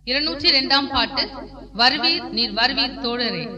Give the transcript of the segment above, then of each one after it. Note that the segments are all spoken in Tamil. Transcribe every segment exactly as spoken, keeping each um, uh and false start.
இருநூற்றி இரண்டாம் பாட்டு. வருவீர் நீர் வருவீர் தோழரே.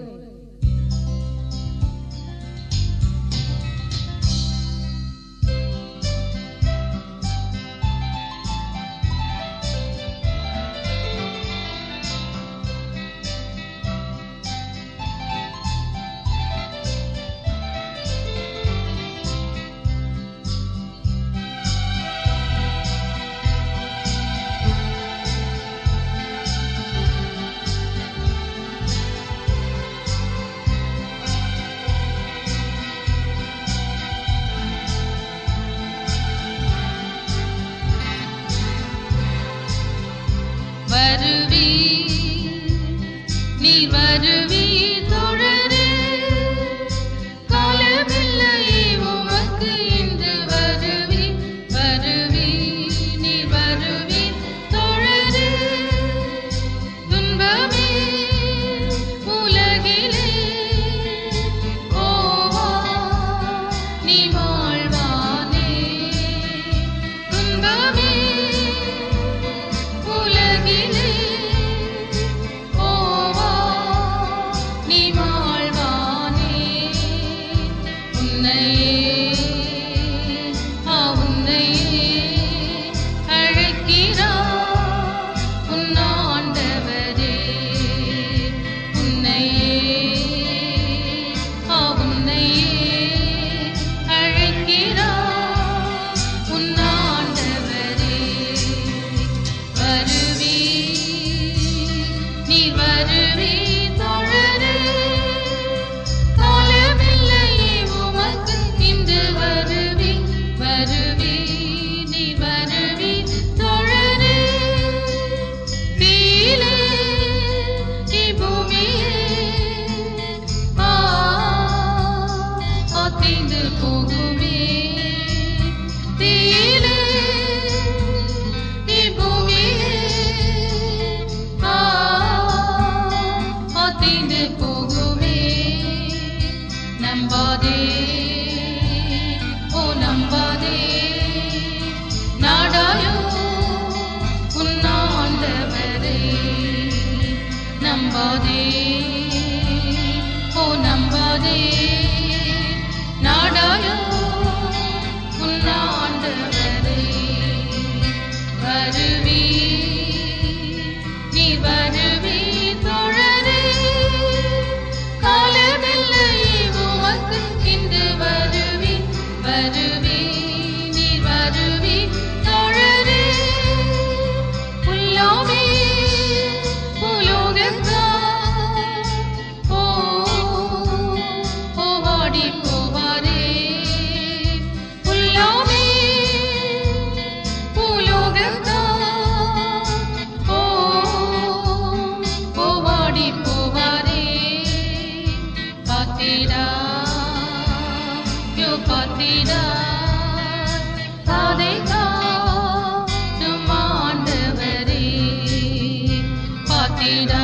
வருவீர் நீர் வருவீர் தோழரே, காலமில்லையே உமக்கு இன்று வருவீர். வருவீர் நீர் வருவீர் தோழரே, துன்பமே உலகிலே ஓவா நீ வாழ்வானே. துன்பமே உலகிலே ஓவா நீ வாழ்வானே. உன்னையே ஆ உன்னையே அழைக்கிறார் உன் ஆண்டவரே. உன்னையே ஆ உன்னையே அழைக்கிறார் உன் ஆண்டவரே. வருவீர் நீர் வருவீர் தோழரே, காலமில்லையே உமக்கு இன்று வருவீர். வருவீர் நீர் வருவீர் தோழரே, தீயிலே இப்பூமியே ஆ அசைந்து போகுமே. தீயிலே இப்பூமியே ஆ அசைந்து போகுமே. நம்பாதே ஓ நம்பாதே, நாடாயோ உன் ஆண்டவரே. நம்பாதே ஓ நம்பாதே, நாடாயோ உன் ஆண்டவரே. வருவீர் நீர் வருவீர் தோழரே, காலமில்லையே உமக்கு இன்று வருவீர். வருவீர் நீர் வருவீர் தோழரே, புல்லாமே பூலோகத்தார் ஓ ஓ வாடி போவாரே. புல்லாமே பூலோகத்தார் ஓ ஓ வாடி போவாரே. காத்திடா யோ காத்திடா, காதை காணும் ஆண்டவரே. காத்திடா